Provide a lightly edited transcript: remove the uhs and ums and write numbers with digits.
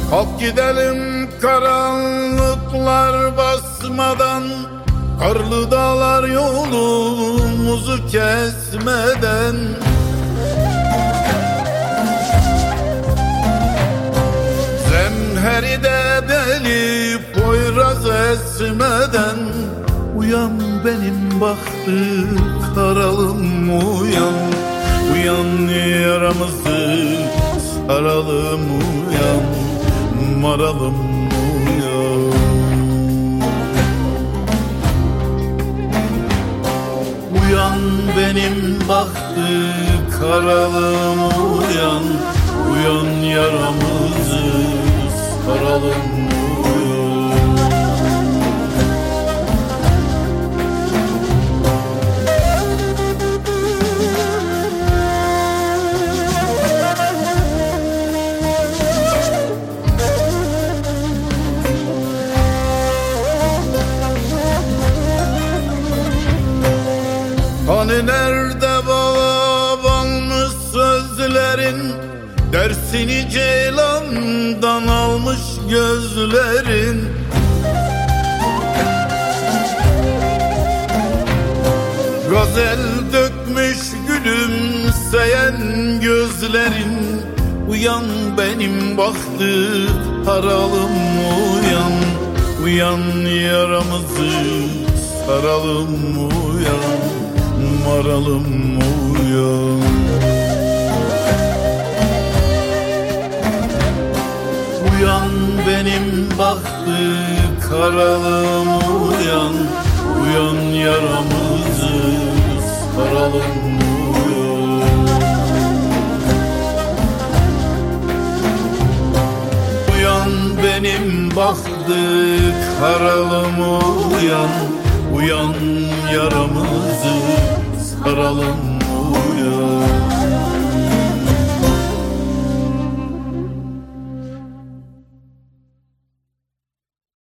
Kalk gidelim karanlıklar basmadan, karlı dağlar yolumuzu kesmeden. Zemheri de deli poyraz esmeden. Uyan benim bahtı karalım uyan. Uyan yaramızı saralım uyan. Maralım uyan. Uyan benim bahtı karalım uyan. Uyan yaramızı saralım uyan. Hani nerede bağlanmış sözlerin, dersini ceylandan almış gözlerin. Gazel dökmüş gülümseyen gözlerin. Uyan benim bahtı haralım uyan. Uyan yaramızı saralım uyan. Maralım uyan. Uyan benim bahtı karalım uyan. Uyan yaramızı saralım uyan. Uyan benim bahtı karalım uyan. Uyan yaramızı saralım uyan.